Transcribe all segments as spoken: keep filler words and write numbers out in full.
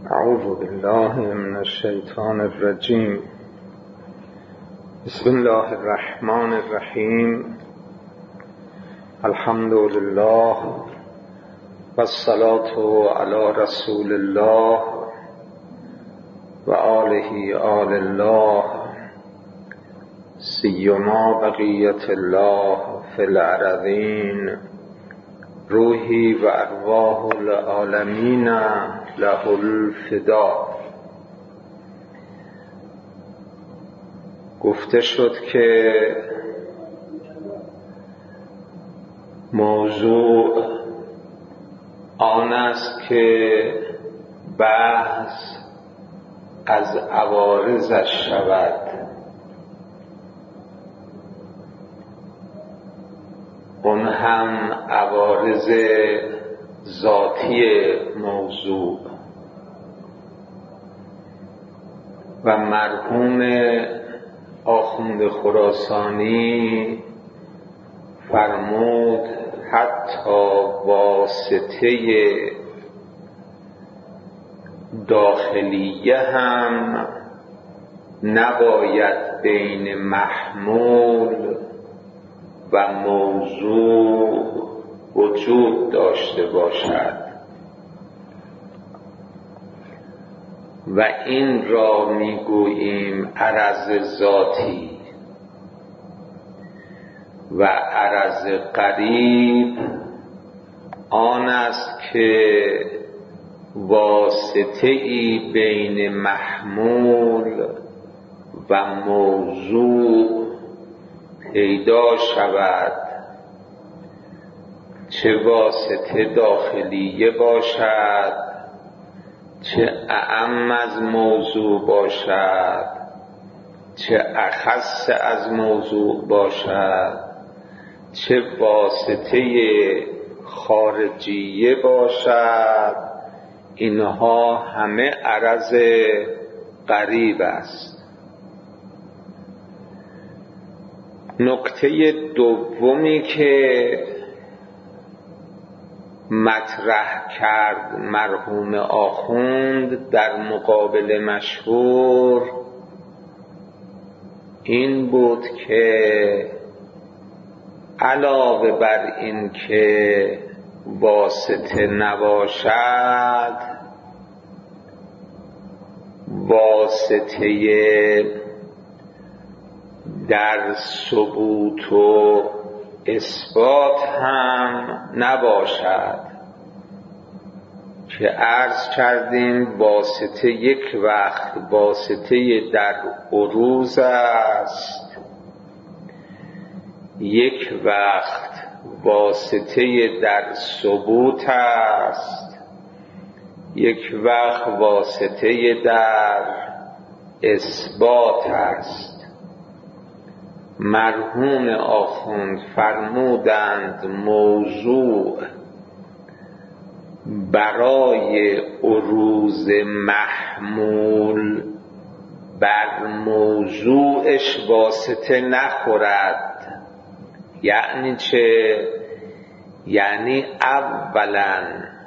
اعوذ بالله من الشیطان الرجیم. بسم الله الرحمن الرحیم. الحمد لله والصلاة علی رسول الله و آله آل الله سیما بقیت الله فی الارضین روحی و ارواح العالمین له الفدا. گفته شد که موضوع آن است که بحث از عوارضش شود. اون هم عوارض ذاتی موضوع. و مرحوم آخوند خراسانی فرمود حتی واسطه داخلیه هم نباید بین محمول و موضوع وجود داشته باشد و این را میگوییم عرض ذاتی. و عرض قریب آن است که واسطه ای بین محمول و موضوع پیدا شود، چه واسطه داخلیه باشد چه اعم از موضوع باشد چه اخص از موضوع باشد، چه واسطه خارجیه باشد، اینها همه عرض قریب است. نکته دومی که مطرح کرد مرحوم آخوند در مقابل مشهور این بود که علاوه بر این که واسطه نباشد، واسطه در ثبوت و اثبات هم نباشد که عرض کردیم واسطه یک وقت واسطه در عروض است، یک وقت واسطه در ثبوت است، یک وقت واسطه در اثبات است. مرحوم آخوند فرمودند موضوع برای عروض محمول بر موضوعش واسطه نخورد. یعنی چه؟ یعنی اولا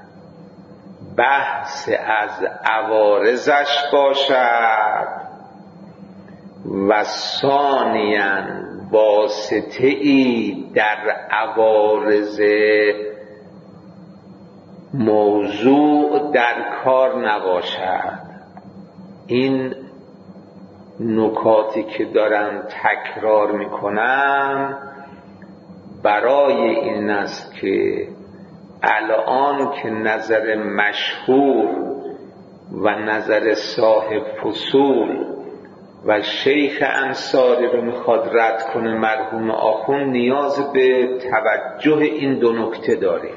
بحث از عوارضش باشد و ثانیاً واسطه ای در عوارض موضوع در کار نباشد. این نکاتی که دارم تکرار میکنم برای این است که الان که نظر مشهور و نظر صاحب فصول و شیخ انصاری رو میخواد رد کنه مرحوم آخوند، نیاز به توجه این دو نکته داریم.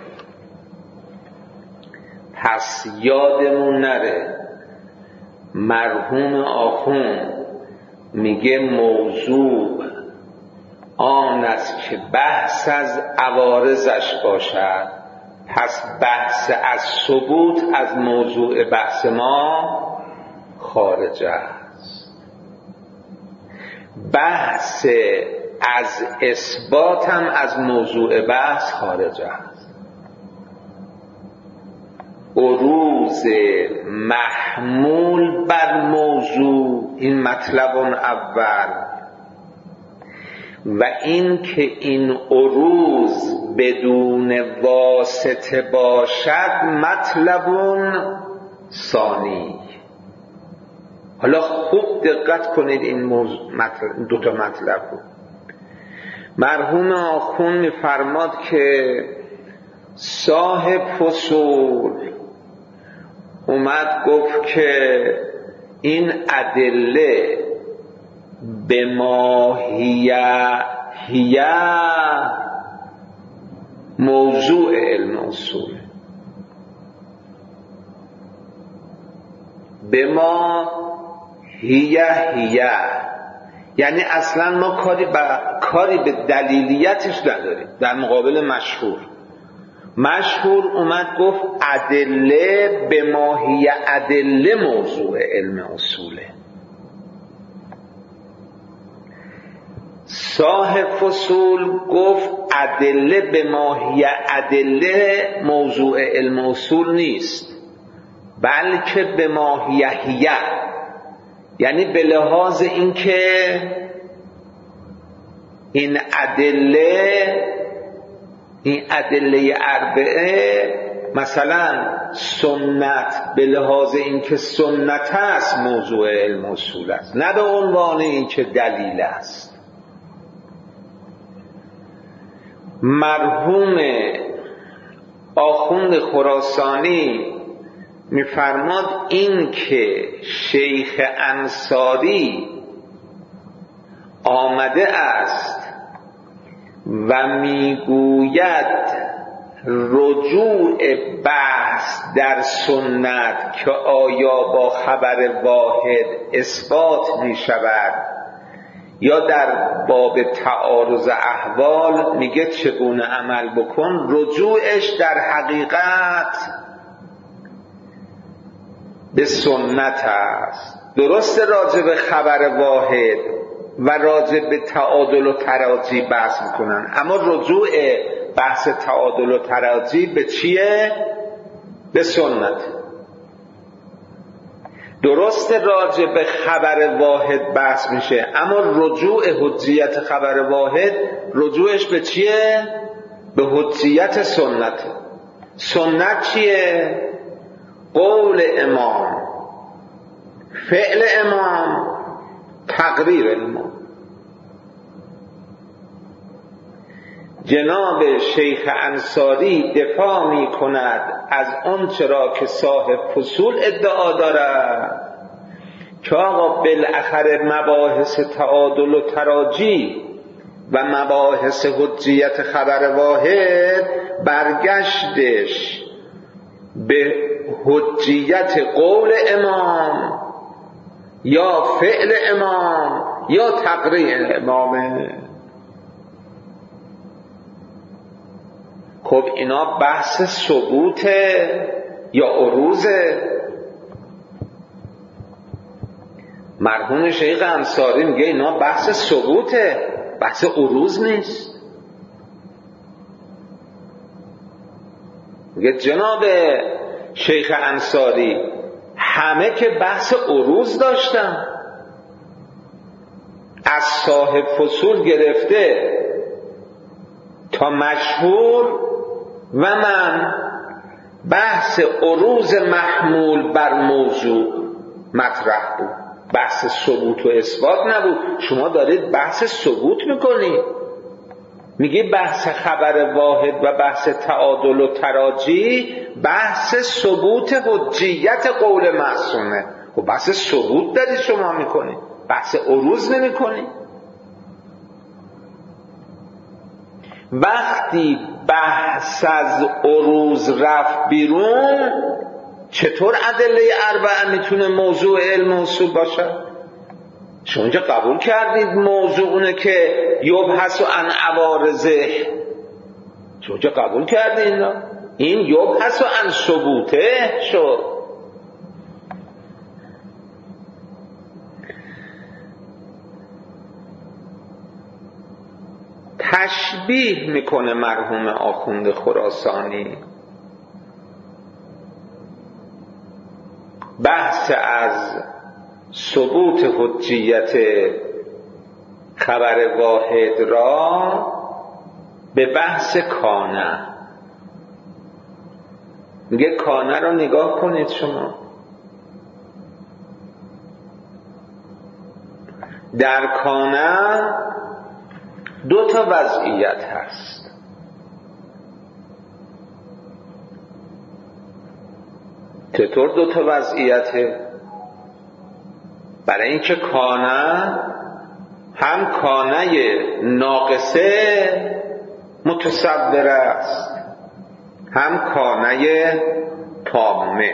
پس یادمون نره مرحوم آخوند میگه موضوع آن است که بحث از عوارضش باشد، پس بحث از ثبوت از موضوع بحث ما خارج است. بحث از اثبات هم از موضوع بحث خارج است. عروض محمول بر موضوع، این مطلب اول، و این که این عروض بدون واسطه باشد مطلب ثانی. حالا خوب دقت کنید این موضوع مطلب، دو تا مطلب رو. مرحوم آخوند می‌فرماد که صاحب فصول اومد گفت که این ادله به ماهیه هیه موضوع علم اصول، به ما هیه هیه یعنی اصلا ما کاری به کاری به دلیلیتش نداریم. در مقابل مشهور مشهور اومد گفت ادله به ماهیه ادله موضوع علم اصوله. صاحب فصول گفت ادله به ماهیه ادله موضوع علم اصول نیست، بلکه به ماهیه هیه، یعنی به لحاظ اینکه این ادله این ادله اربعه مثلا سنت به لحاظ اینکه سنت است موضوع علم اصول است، نه به عنوان اینکه دلیل است. مرحوم آخوند خراسانی میفرماد این که شیخ انصاری آمده است و میگوید رجوع بحث در سنت که آیا با خبر واحد اثبات می شود یا در باب تعارض احوال میگه چگونه عمل بکن، رجوعش در حقیقت به سنت است. درست راجع به خبر واحد و راجع به تعادل و تراجی بحث میکنن، اما رجوع بحث تعادل و تراجی به چیه؟ به سنت. درست راجع به خبر واحد بحث میشه، اما رجوع حجیت خبر واحد رجوعش به چیه؟ به حجیت سنت. سنت چیه؟ قول امام، فعل امام، تقریر امام. جناب شیخ انصاری دفاع می کند از اون چرا که صاحب فصول ادعا دارد که آقا بالاخره مباحث تعادل و تراجی و مباحث حجیت خبر واحد برگشتش به حجیت قول امام یا فعل امام یا تقریر امامه. خب اینا بحث ثبوته یا عروضه؟ مرحوم شیخ انصاری میگه اینا بحث ثبوته، بحث عروض نیست. میگه جناب شیخ انصاری همه که بحث عروض داشتن، از صاحب فصول گرفته تا مشهور و من بحث عروض محمول بر موضوع مطرح بود، بحث ثبوت و اثبات نبود. شما دارید بحث ثبوت میکنید، میگی بحث خبر واحد و بحث تعادل و تراجی بحث ثبوت حجیت قول معصومه. خب بحث ثبوت دارید شما میکنید، بحث عروض نمیکنید. وقتی بحث از عروض رفت بیرون، چطور ادله اربعه میتونه موضوع علم اصول باشه؟ شما اینجا قبول کردید موضوع اونه که یبحث عن عوارضه، شما اینجا قبول کردید اینا؟ این یبحث عن ثبوته شد. تشبیه میکنه مرحوم آخوند خراسانی، بحث از ثبوت حجیت خبر واحد را به بحث کانه. میگه کانه را نگاه کنید شما، در کانه دو تا وضعیت هست. چطور دو تا وضعیته؟ برای اینکه کانه هم کانه ناقصه متصور است، هم کانه تامه.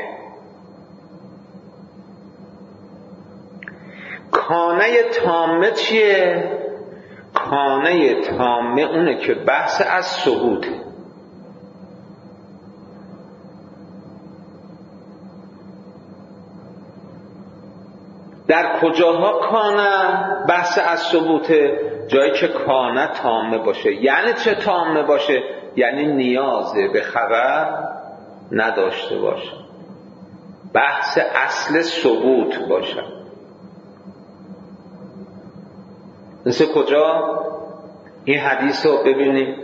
کانه تامه چیه؟ کانه تامه اونه که بحث از ثبوته. در کجاها کانه بحث از ثبوته؟ جایی که کانه تامه باشه. یعنی چه تامه باشه؟ یعنی نیاز به خبر نداشته باشه، بحث اصل ثبوت باشه. مثل کجا؟ این حدیث رو ببینید.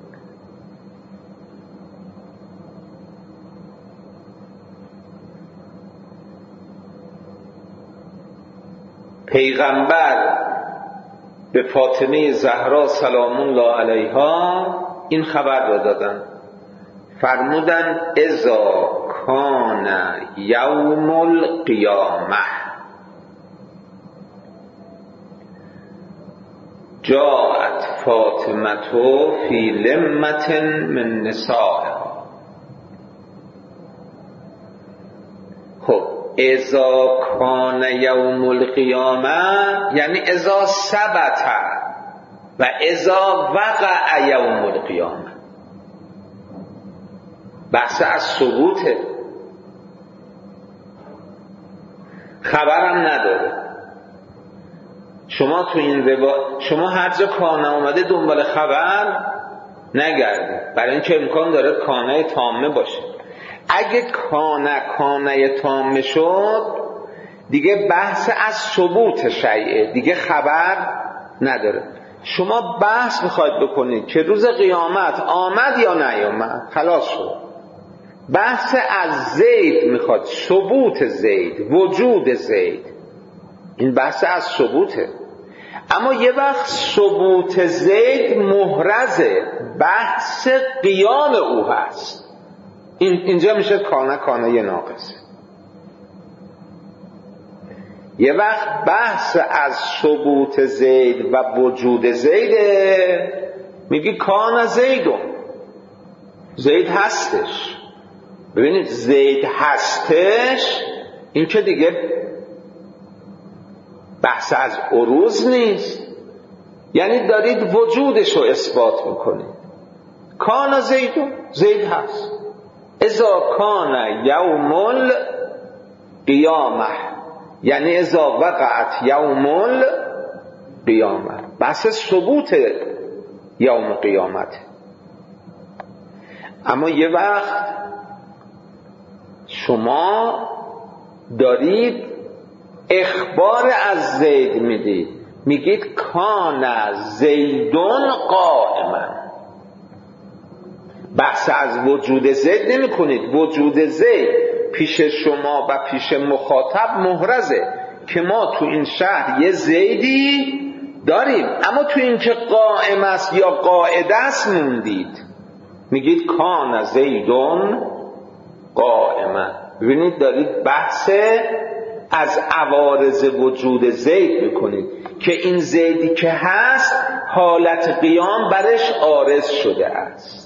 پیغمبر به فاطمه زهرا سلام الله علیها این خبر را دادن، فرمودن اذا کان یوم القیامه جاءت فاطمه فی لمة من نسائها. خب اذا کان یوم القیامه یعنی اذا ثبت و اذا وقع یوم القیامه. بحث از ثبوته، خبرم نداره. شما تو این روا... شما هر جا کانه اومده دنبال خبر نگردید، برای اینکه امکان داره کانه تامه باشه. اگه کانه کانه تامه شد دیگه بحث از ثبوت شیعه، دیگه خبر نداره. شما بحث میخواید بکنید که روز قیامت آمد یا نیامد، خلاص شد. بحث از زید میخواد، ثبوت زید، وجود زید، این بحث از ثبوته. اما یه وقت ثبوت زید محرزه، بحث قیام او هست، این اینجا میشه کانه کانه یه ناقصه. یه وقت بحث از ثبوت زید و وجود زیده، میگی کان زیدون، زید هستش. ببینید زید هستش، این که دیگه بحث از عروض نیست، یعنی دارید وجودش رو اثبات میکنید. کان زیدون، زید هست. اذا کان یوم القیامه یعنی اذا وقعت یوم القیامه، بحث ثبوت یوم قیامت. اما یه وقت شما دارید اخبار از زید میدید، میگید کان زیدون قائما. بحث از وجود زید نمی کنید. وجود زید پیش شما و پیش مخاطب محرزه که ما تو این شهر یه زیدی داریم، اما تو این که قائم است یا قاعده است موندید، میگید کان زیدون قائما. ببینید دارید بحث از عوارض وجود زید میکنید که این زیدی که هست حالت قیام برش عارض شده است.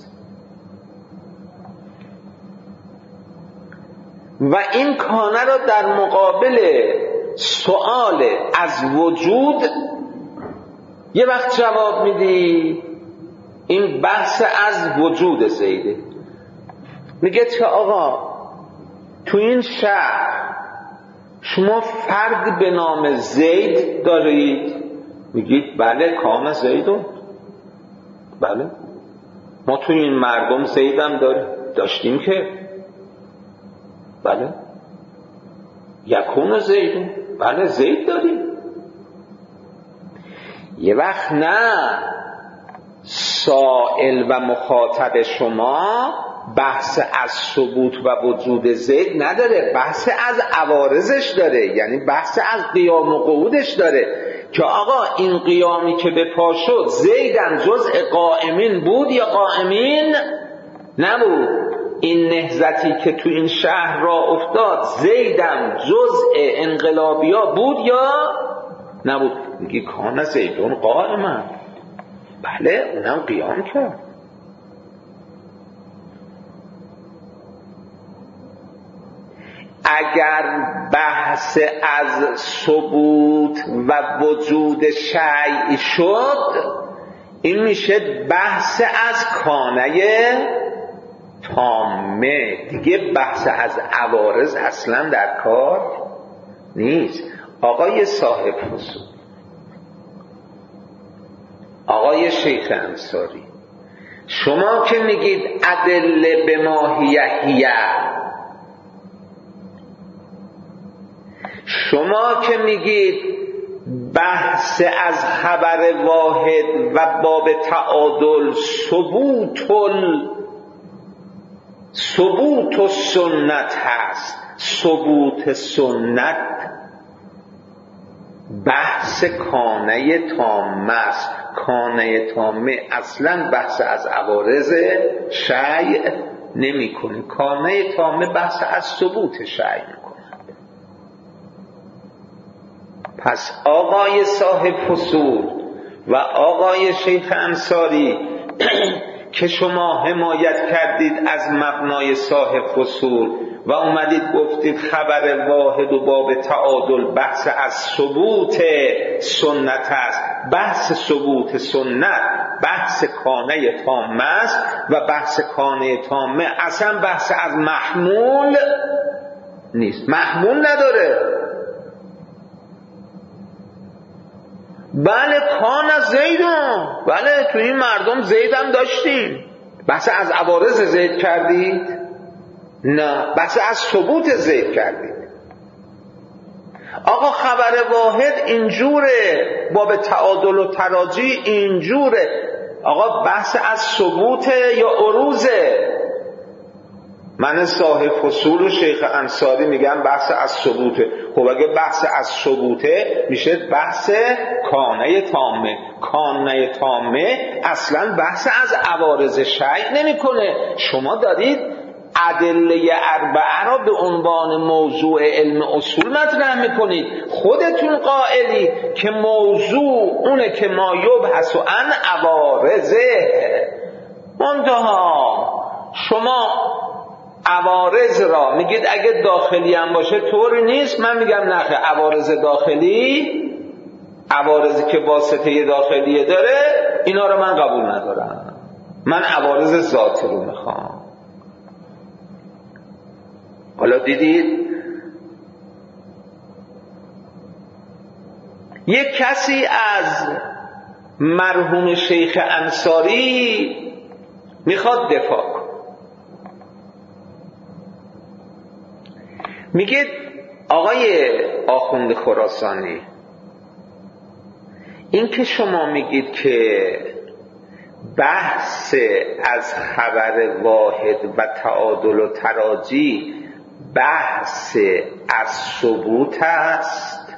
و این کانه را در مقابل سؤال از وجود یه وقت جواب میدی این بحث از وجود زیده. میگه که آقا تو این شهر شما فرد به نام زید دارید؟ میگید بله کام زیدون، بله ما تو این مردم زیدم داریم، داشتیم که بله. یکون زید، بله زید داریم. یه وقت نه، سائل و مخاطب شما بحث از ثبوت و وجود زید نداره، بحث از عوارضش داره، یعنی بحث از قیام و قعودش داره که آقا این قیامی که به پا شد زیدم جزء قائمین بود یا قائمین نبود؟ این نهضتی که تو این شهر را افتاد زیدم جزء انقلابیا بود یا نبود؟ میگی کان زیدون قائما، بله اونم قیام کرد. اگر بحث از ثبوت و وجود شیء شد، این میشه بحث از کانه تامه، دیگه بحث از عوارض اصلا در کار نیست. آقای صاحب فصول، آقای شیخ انصاری، شما که میگید ادله به ماهیه، شما که میگید بحث از خبر واحد و باب تعادل ثبوت ثبوت و سنت هست، ثبوت سنت بحث کانه تامه است. کانه تامه اصلا بحث از عوارض شیء نمی کنه، کانه تامه بحث از ثبوت شیء می کنه. پس آقای صاحب فصول و آقای شیخ انصاری که شما حمایت کردید از مبنای صاحب فصول و اومدید گفتید خبر واحد و باب تعادل بحث از ثبوت سنت است، بحث ثبوت سنت بحث کانه تامه است و بحث کانه تامه اصلا بحث از محمول نیست، محمول نداره. بله کان از زیدون، بله تو این مردم زیدم داشتیم، بحث از عوارض زید کردید؟ نه، بحث از ثبوت زید کردید. آقا خبر واحد اینجوره، باب تعادل و تراجی اینجوره، آقا بحث از ثبوت یا عروضه. من صاحب فصول و شیخ انصاری میگم بحث از ثبوته. خب اگه بحث از ثبوته میشه بحث کانه تامه. کانه تامه اصلا بحث از عوارض شیء نمیکنه. شما دارید ادله اربعه را به عنوان موضوع علم اصول مطرح میکنید. خودتون قائلی که موضوع اونه که ما یبحث عن عوارضه. منتها شما عوارض را میگید اگه داخلی هم باشه طوری نیست. من میگم نخه، عوارض داخلی، عوارضی که واسطه داخلیه داره، اینا رو من قبول ندارم. من عوارض ذاتی رو میخوام. حالا دیدید یک کسی از مرحوم شیخ انصاری میخواد دفاع کنه، میگه آقای آخوند خراسانی، این که شما میگید که بحث از خبر واحد و تعادل و تراجی بحث از ثبوت است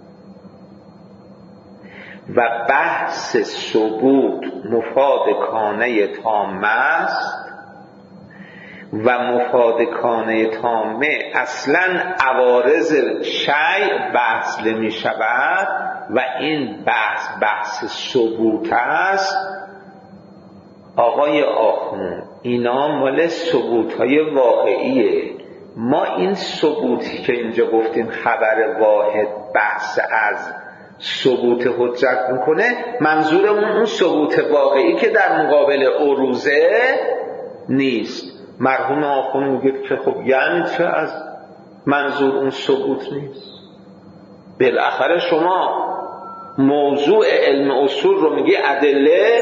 و بحث ثبوت مفاد کانه تامه است و مفاد کانه تامه اصلا عوارض شیء بحث نمی شود و این بحث بحث ثبوت است. آقای آخوند، اینا مال ثبوت های واقعیه. ما این ثبوتی که اینجا گفتیم خبر واحد بحث از ثبوت حجت میکنه، منظورمون اون ثبوت واقعی که در مقابل عروضه نیست. مرحوم آخوند میگه که خب یعنی چه از منظور اون ثبوت نیست؟ بالاخره شما موضوع علم اصول رو میگی ادله،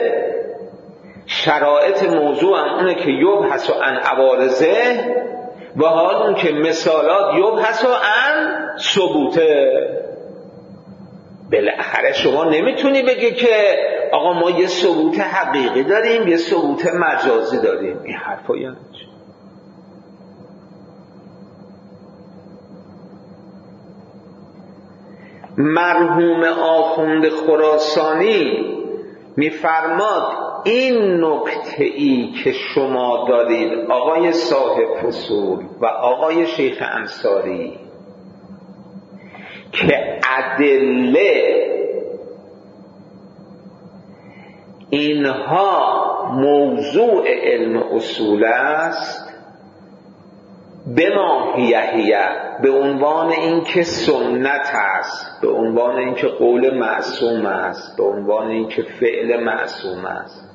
شرایط موضوع هم اونه که یبحث عن عوارضه و حال اون که مثالات یبحث عن ثبوته. بالاخره شما نمیتونی بگی که آقا ما یه ثبوت حقیقی داریم یه ثبوت مجازی داریم. این حرفا یعنی چی؟ مرحوم آخوند خراسانی میفرماد این نکته ای که شما دارید آقای صاحب فصول و آقای شیخ انصاری که ادله اینها موضوع علم اصول است، به ماهیهیه، به عنوان اینکه سنت است، به عنوان اینکه قول معصوم است، به عنوان اینکه فعل معصوم است.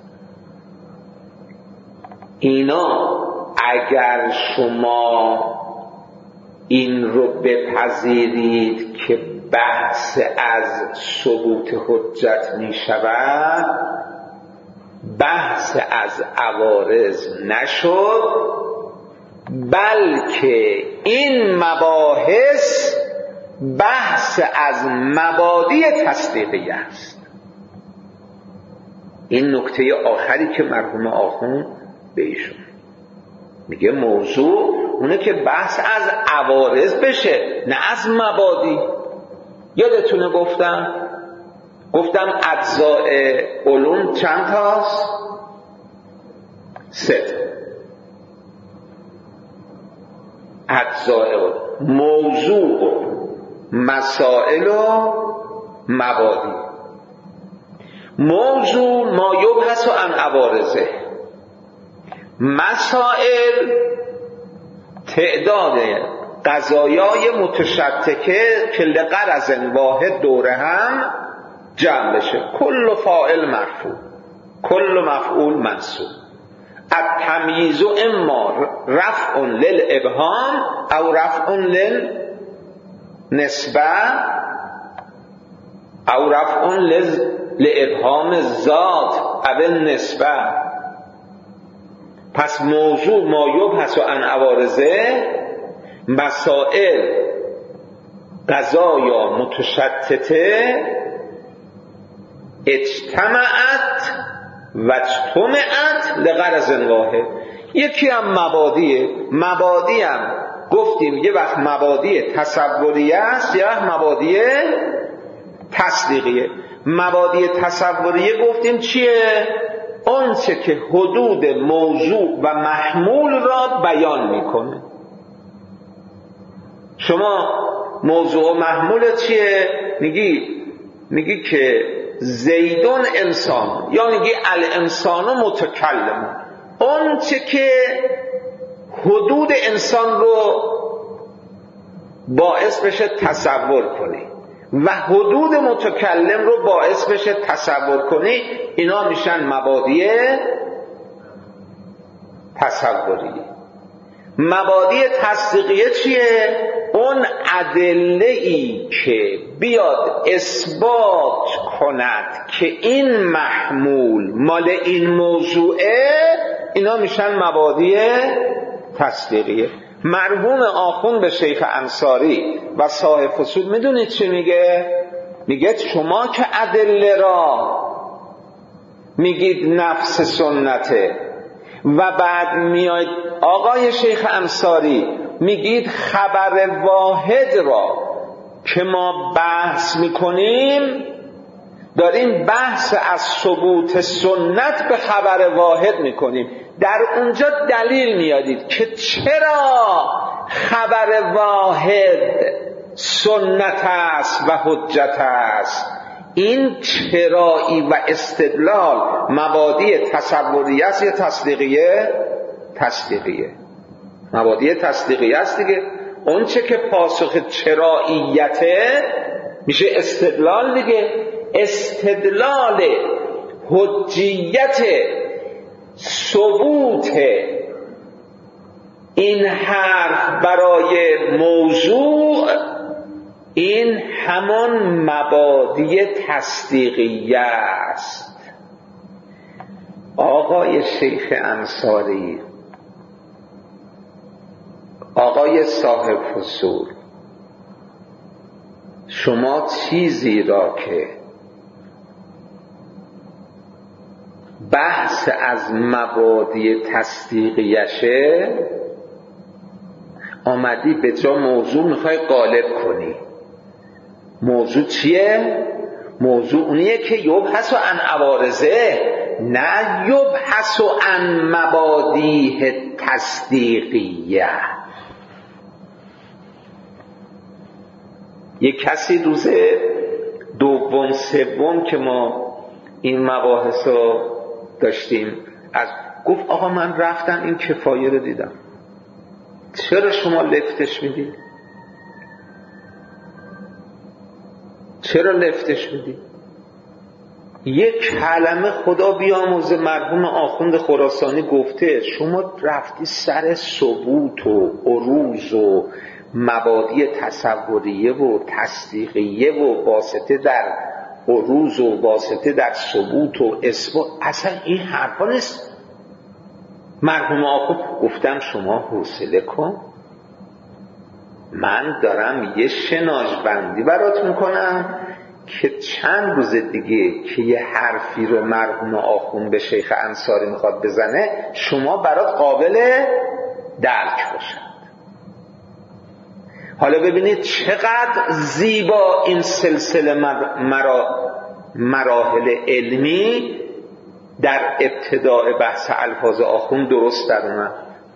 اینا اگر شما این رو بپذیرید که بحث از ثبوت حجت می شود، بحث از عوارض نشد، بلکه این مباحث بحث از مبادی تصدیقی است. این نکته آخری که مرحوم آخوند به ایشون میگه موضوع اونه که بحث از عوارض بشه نه از مبادی. یادتونه گفتم گفتم اجزاء علوم چند تاست؟ سه تا. اجزاء علوم موضوع، مسائل و مبادی. موضوع ما یبحث عن عوارضه، مسائل تعداد قضایای متشتکه که لغرض واحد دوره هم جمع بشه. کل فاعل مرفوع، کل مفعول منصوب. التمییز اما رفع للابهام او رفع للنسبه او رفع لابهام الذات او النسبه. پس موضوع ما یبحث عن عوارضه، مسائل قضایا متشتته اجتمعت و اجتمعت لغرض واحد. یکی هم مبادیه. مبادی هم گفتیم یه وقت مبادی تصوریه است یه وقت مبادی تصدیقیه. مبادی تصوریه گفتیم چیه؟ اون چه که حدود موضوع و محمول را بیان میکنه. شما موضوع و محمول چیه؟ میگی میگی که زیدون انسان، یا میگی الانسان متکلم. اون چه که حدود انسان رو باعث بشه تصور کنی و حدود متکلم رو باعث بشه تصور کنی، اینا میشن مبادی تصوریه. مبادی تصدیقیه چیه؟ اون ادله‌ای که بیاد اثبات کند که این محمول مال این موضوعه، اینا میشن مبادی تصدیقیه. مرحوم آخوند به شیخ انصاری و صاحب فصول میدونید چی میگه؟ میگه شما که ادله را میگید نفس سنته و بعد میاید آقای شیخ انصاری میگید خبر واحد را که ما بحث میکنیم داریم بحث از ثبوت سنت به خبر واحد میکنیم. در اونجا دلیل میادید که چرا خبر واحد سنت است و حجت است. این چرایی و استدلال مبادی تصوریه است یا تصدیقیه؟ تصدیقیه. مبادی تصدیقیه است دیگه. اون چه که پاسخ چراییته میشه استدلال دیگه. استدلال حجیت ثبوت این حرف برای موضوع، این همان مبادی تصدیقیه است. آقای شیخ انصاری، آقای صاحب فصول شما چیزی را که بحث از مبادی تصدیقیشه آمدی به جا موضوع میخوای غالب کنی. موضوع چیه؟ موضوع اونیه که یبحث عن عوارضه، نه یبحث عن مبادیه تصدیقیه. یک کسی روز دوم سوم که ما این مباحث رو داشتیم از گفت آقا من رفتم این کفایه رو دیدم. چرا شما لفتش میدی؟ چرا لفتش میدی؟ یک کلمه خدا بیامرزه مرحوم آخوند خراسانی گفته شما رفتی سر ثبوت و عروض و مبادی تصوریه و تصدیقیه و واسطه در عروض و واسطه در ثبوت و اثبات. اصلا این حرفا نیست. مرحوم آخوند گفتم شما حوصله کن، من دارم یه شناژبندی برات میکنم که چند روز دیگه که یه حرفی رو مرحوم آخوند به شیخ انصاری میخواد بزنه شما برات قابل درک باشد. حالا ببینید چقدر زیبا این سلسله مرا مراحل علمی در ابتداء بحث الفاظ آخوند درست در اومد.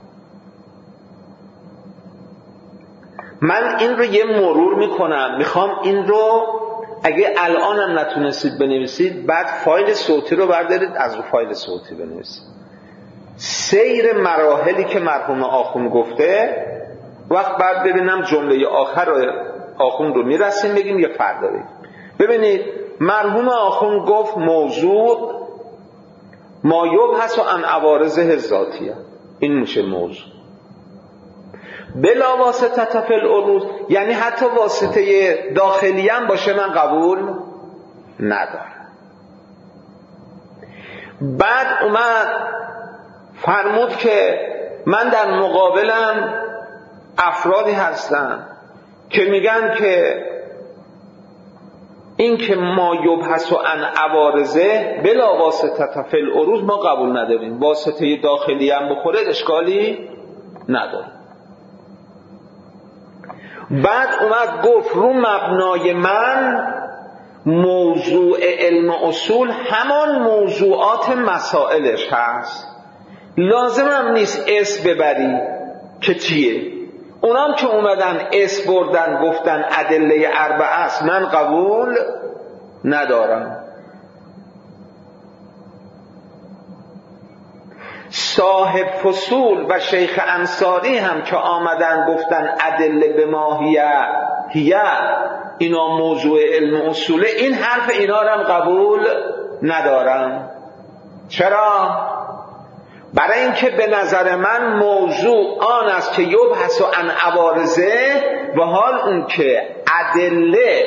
من این رو یه مرور میکنم، میخوام این رو اگه الانم نتونستید بنویسید بعد فایل صوتی رو بردارید از رو فایل صوتی بنویسید. سیر مراحلی که مرحوم آخوند گفته وقت بعد ببینم جمله آخر رو آخوند رو میرسیم بگیم یا فردا بگیم. ببینید مرحوم آخوند گفت موضوع ما یبحث عن عوارضه ذاتیه، این میشه موضوع. بلا واسطه فی العروض یعنی حتی واسطه داخلی هم باشه من قبول ندارم. بعد اومد فرمود که من در مقابلم افرادی هستن که میگن که این که ما یبحث عن عوارضه بلا واسطه فی العروض ما قبول نداریم، واسطه داخلی هم بخوره اشکالی نداره. بعد اومد گفت رو مبنای من موضوع علم اصول همان موضوعات مسائلش هست، لازم هم نیست اس ببری که چیه. اونام که اومدن اس بردن گفتن ادله اربعه است من قبول ندارم. صاحب فصول و شیخ انصاری هم که آمدن گفتن ادله به ماهیه هیه اینا موضوع علم اصوله، این حرف اینا رو هم قبول ندارم. چرا؟ برای اینکه به نظر من موضوع آن است که یبحث عن عوارضه و حال اون که ادله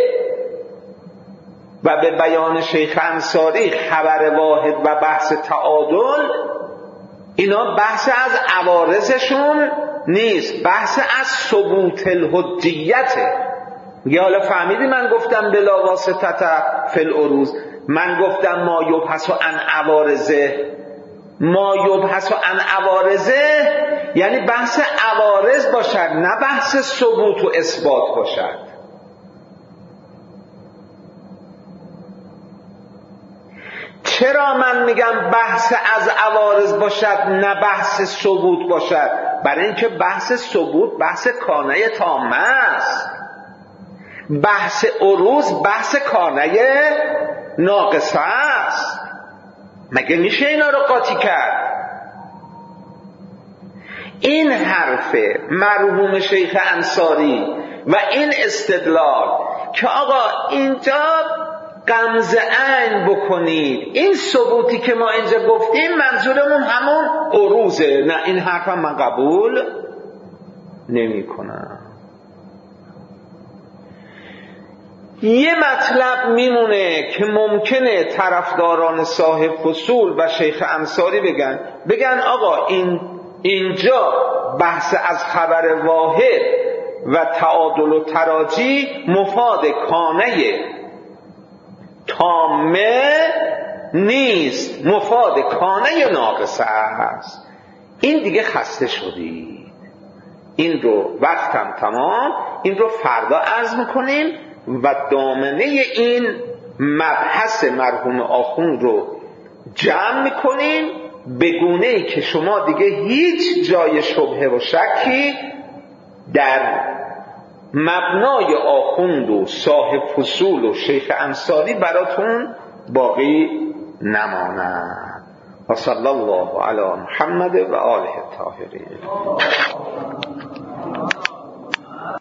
و به بیان شیخ انصاری خبر واحد و بحث تعادل اینا بحث از عوارضشون نیست، بحث از ثبوت الحجیته. میگه حالا فهمیدی من گفتم بلا واسطه فی العروض، من گفتم ما یبحث عن عوارضه، ما یبحث عن عوارضه یعنی بحث عوارض باشد نه بحث ثبوت و اثبات باشد. چرا من میگم بحث از عوارض باشد نه بحث ثبوت باشد؟ برای اینکه بحث ثبوت بحث کانه تامه است، بحث عروض بحث کانه ناقصه است. مگه میشه اینا رو قاطی کرد؟ این حرف مرحوم شیخ انصاری و این استدلال که آقا اینجا غمزه عین بکنید، این ثبوتی که ما اینجا گفتیم منظورمون همون عروضه، نه این حرف هم من قبول نمی کنم. یه مطلب میمونه که ممکنه طرفداران صاحب فصول و شیخ انصاری بگن بگن آقا این اینجا بحث از خبر واحد و تعادل و تراجی مفاد کانه تامه نیست، مفاد کانه ناقصه است. این دیگه خسته شدی، این رو وقتم تمام، این رو فردا عرض میکنیم و دامنه این مبحث مرحوم آخوند رو جمع میکنیم به گونه‌ای که شما دیگه هیچ جای شبهه و شکی در مبنای آخوند و صاحب فصول و شیخ انصاری براتون باقی نماند. و صلی الله علی محمد و آله الطاهرین.